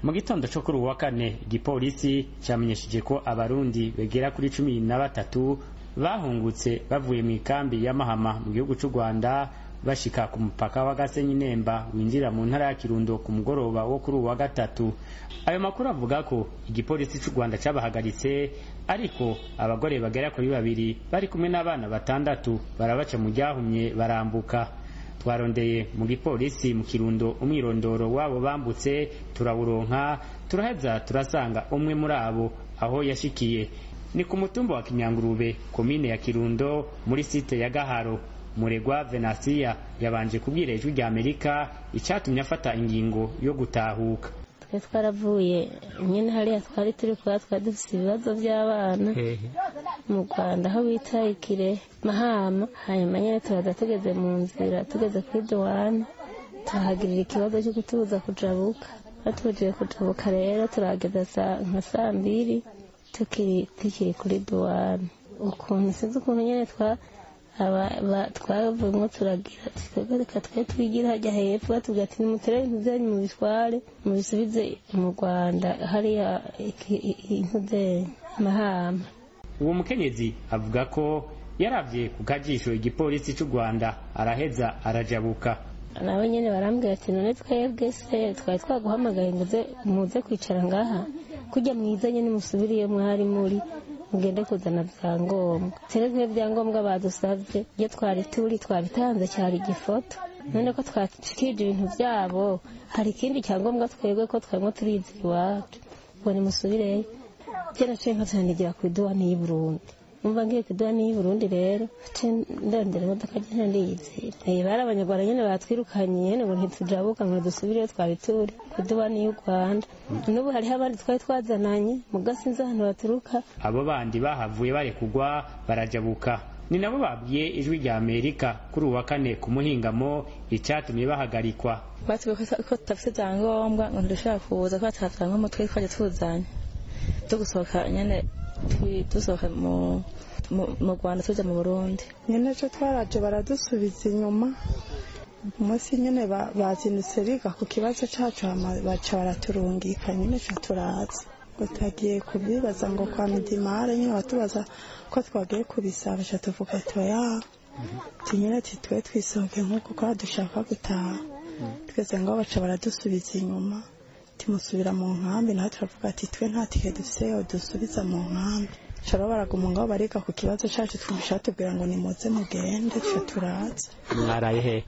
mu gitondo cyo kuri uwa kane igipolisi cyamenyesheje ko abarundi begera kuri 13 bahungutse bavuye mu ikambi ya Mahama mu gihugu cy'u Rwanda bashika ku mupaka wa Gasenyi Nemba winjira mu ntara ya Kirundo ku mugoroba wo kuri uwa gatatu. Ayo makuru avuga ko igipolisi cy'u Rwanda cyabahagaritse, ariko abagore bagera kuri 2 bari kumwe n'abana 6 barabaca mu ryahumye barambuka. Twarondeye mu gipolisi mu Kirundo umwirondoro wabo bambutse turawuronka, turaheza turasanga umwe muri abo aho yashikiye ni ku mutumba wa Kinyangurube, komine ya Kirundo, muri site ya Gaharo. Muregwa Venansia yabanje kubwira Ijwi rya Amerika icyatumye afata ingingo yo gutahuka. Twaravuye nyine hariya twari turi dufite ibibazo by'abana mu Rwanda aho bita Ikire Mahama, hanyuma nyine turaza tugeze mu nzira tugeze kuri douane tuhagirira ikibazo cyo kutubuza kujabuka. Batubujije kujabuka rero turageza nka 2:00 tukiri kuri douane. Ukuntu sinzi ukuntu nyine twavuyemo turagira reka twe twigira hajya hepfo, batubwira ati nimutere ibintu byanyu mu bitware mubisubize mu Rwanda hariya intude Mahama. Uwo mukenyezi avuga ko yaravye ku kajisho igipolisi cy'u Rwanda araheza arajabuka. Nawe nyene barambwira ati none twebwe se twari twaguhamagaye ngo muze kwicara ngaha kujya mwiza nyene musubiriye mwari muri mugende kuzana byangombwa. Terezwe byangombwa badusavye iyo twabitanze cyari igifoto, none ko twashikije ibintu byabo hari ikindi cyangombwa twebwe ko twamwe turizi iwacu ngo nimusubireyo. Cyane cyane nkatanigira ku douane y'u Burundi, umva ngiye ku douane y'u Burundi rero ndondera imodoka cyane ndiyizi bari abanyarwanda nyene batwirukanye nyene ngo ntitujabuka ngo dusubireyo twabituri ku douane y'u Rwanda. N'ubu hariho abandi twari twazananye mu gasinza ahantu baturuka. Abo bandi bahavuye barekugwa barajabuka, ni nabo babwiye Ijwi rya Amerika kuri uwa kane ku muhingamo icyatumye bahagarikwa. Batubwiye ko tutafite ibyangombwa ngo ntidushobora kuza ko tutatanga twe twaje tuzanye tugusohoka nyene dusohoka mu Rwanda tuja mu Burundi. Nyene cyo twaraje baradusubiza inyuma umunsi nyene bazindutse biga ku kibazo cacu baca baraturungika nyene cyo turaza utagiye kubibaza ngo kwa Midimare nyene batubaza ko twagiye kubisaba cyo tuvuga toya tinyene titwe twisohoke nkuko kwa dushaka gutaha twese ngo baca baradusubiza inyuma timusubira mu nkambi, naho turavuga ati twe nta tike dufise dusubiza mu nkambi. Sharo baraguma ngo bariga ku kibazo cacu twumvishatubwira ngo nimuze mugende cyo turaza. Mwaraye he?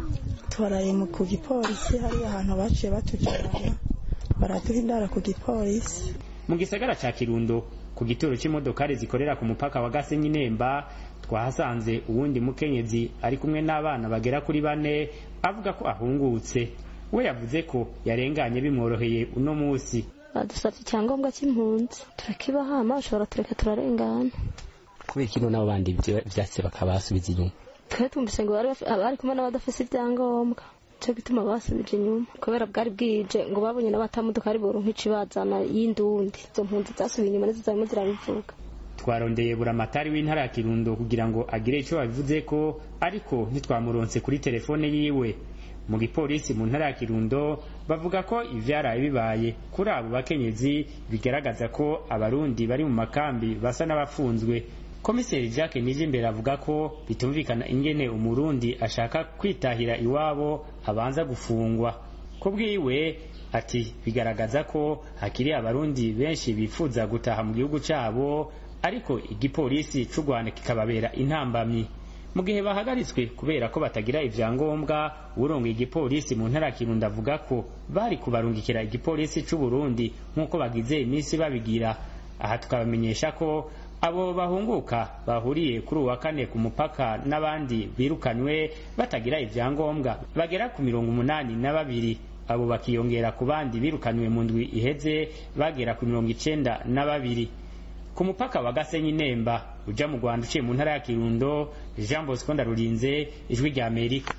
Twaraye ku gipolisi hari ahantu baciye batujana baraduhindara ku gipolisi. Mu gisagara ca Kirundo ku gitoro c'imodokari zikorera ku mupaka wa Gasenyi Nemba twahasanze uwundi mukenyezi ari kumwe n'abana bagera kuri 4 avuga ko ahungutse. We yavuze ko yarenganye bimworoheye uno musi. Badusabye icyangombwa cy'impunzi turakibahama ushobora tureka turarengana. Kubera kino nabo bandi byatse bakabasubiza inyuma. Twe tumvise ngo bari kumwe n'abadafise ibyangombwa cyo gituma basubije inyuma kubera bwari bwije ngo babonye n'abatamuduka ari boronka icibazana y'indundi. Izo mpunzi zasubiye inyuma nizo zarimo zirabivuga. Twarondeye buramatari w'intara ya Kirundo kugira ngo agire ico babivuze ko, ariko ntitwamuronse kuri telefone yiwe. Mu gipolisi mu ntara ya Kirundo bavuga ko ivyaraye bibaye kuri abo bakenyezi bigaragaza ko abarundi bari mu makambi basa n'abafunzwe. Komiseri Jacques Nijimbere avuga ko bitumvikana ingene umurundi ashaka kwitahira iwabo abanza gufungwa. Kubwiwe ati bigaragaza ko hakiri abarundi benshi bifuza gutaha mu gihugu cyabo, ariko igipolisi cy'u Rwanda kikababera intambamyi. Mu gihe bahagaritswe kubera ko batagira ivyangombwa, urongoye igipolisi mu ntara ya Kirundo avuga ko bari kubarungikira igipolisi cy'u Burundi nk'uko bagize iminsi babigira. Aha tukabamenyesha ko abo bahunguka bahuriye kuri uwa kane ku mupaka n'abandi birukanywe batagira ivyangombwa bagera ku 82. Abo bakiyongera ku bandi birukanywe mu ndwi iheze bagera ku 92. Ku mupaka wa Gasenyi Nemba uja mu Rwanda uciye mu ntara ya Kirundo, Jean Bosco Ndarurinze, Ijwi rya Amerika.